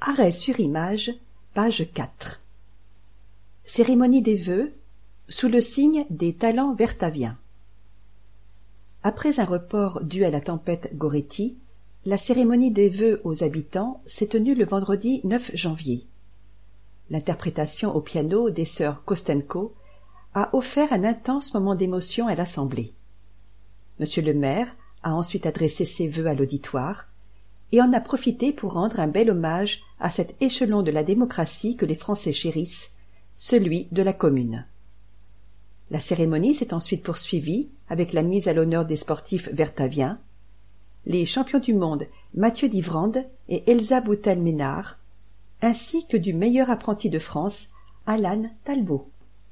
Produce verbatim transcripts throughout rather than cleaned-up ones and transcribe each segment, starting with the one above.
Arrêt sur image, page quatre. Cérémonie des vœux, sous le signe des talents vertaviens. Après un report dû à la tempête Goretti, la cérémonie des vœux aux habitants s'est tenue le vendredi neuf janvier. L'interprétation au piano des sœurs Kostenko a offert un intense moment d'émotion à l'Assemblée. Monsieur le maire a ensuite adressé ses vœux à l'auditoire et en a profité pour rendre un bel hommage à cet échelon de la démocratie que les Français chérissent, celui de la commune. La cérémonie s'est ensuite poursuivie avec la mise à l'honneur des sportifs vertaviens, les champions du monde Mathieu Divrande et Elsa Boutel-Ménard, ainsi que du meilleur apprenti de France, Alan Talbot.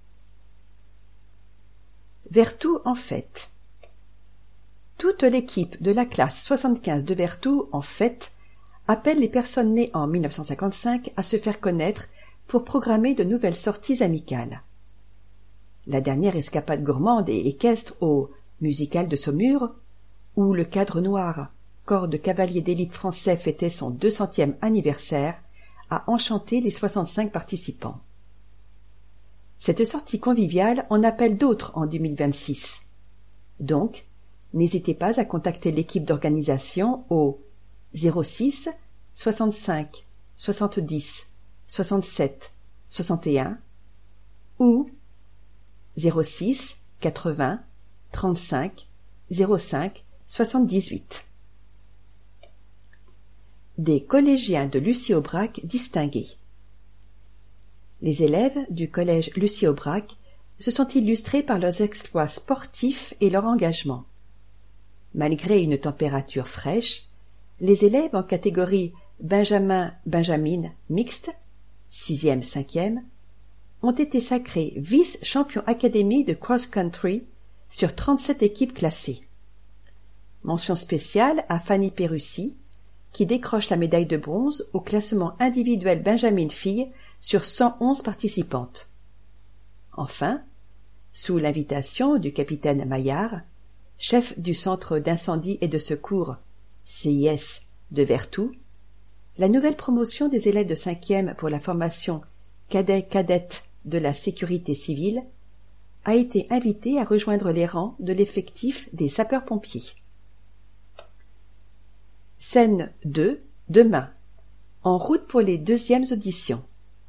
Vertou en fête. Toute l'équipe de la classe soixante-quinze de Vertou, en fête, appelle les personnes nées en mille neuf cent cinquante-cinq à se faire connaître pour programmer de nouvelles sorties amicales. La dernière escapade gourmande et équestre au Musical de Saumur, où le Cadre Noir, corps de cavaliers d'élite français, fêtait son deux centième anniversaire, a enchanté les soixante-cinq participants. Cette sortie conviviale en appelle d'autres en deux mille vingt-six. Donc, n'hésitez pas à contacter l'équipe d'organisation au zéro six soixante-cinq soixante-dix soixante-sept soixante et un ou zéro six quatre-vingts trente-cinq zéro cinq soixante-dix-huit. Des collégiens de Lucie-Aubrac distingués. Les élèves du collège Lucie-Aubrac se sont illustrés par leurs exploits sportifs et leur engagement. Malgré une température fraîche, les élèves en catégorie Benjamin-Benjamine mixte, sixième cinquième, ont été sacrés vice-champions académie de cross-country sur trente-sept équipes classées. Mention spéciale à Fanny Perussi, qui décroche la médaille de bronze au classement individuel Benjamin Filles sur cent onze participantes. Enfin, sous l'invitation du capitaine Maillard, chef du centre d'incendie et de secours C I S de Vertou, la nouvelle promotion des élèves de cinquième pour la formation cadet-cadette de la sécurité civile a été invitée à rejoindre les rangs de l'effectif des sapeurs-pompiers. Scène deux, demain, en route pour les deuxièmes auditions.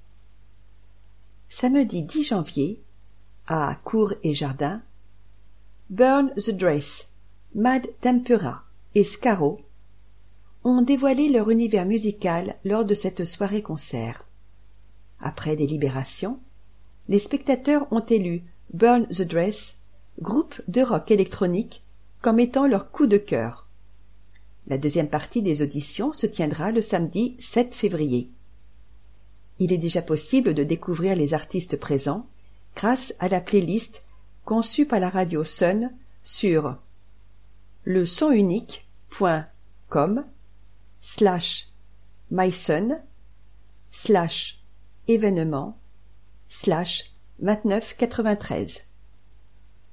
Samedi dix janvier, à Cours et Jardin, Burn the Dress, Mad Tempera et Scaro ont dévoilé leur univers musical lors de cette soirée-concert. Après délibération, les spectateurs ont élu Burn the Dress, groupe de rock électronique, comme étant leur coup de cœur. La deuxième partie des auditions se tiendra le samedi sept février. Il est déjà possible de découvrir les artistes présents grâce à la playlist conçue par la radio Sun sur le son unique point com slash mysun slash événement slash vingt-neuf quatre-vingt-treize.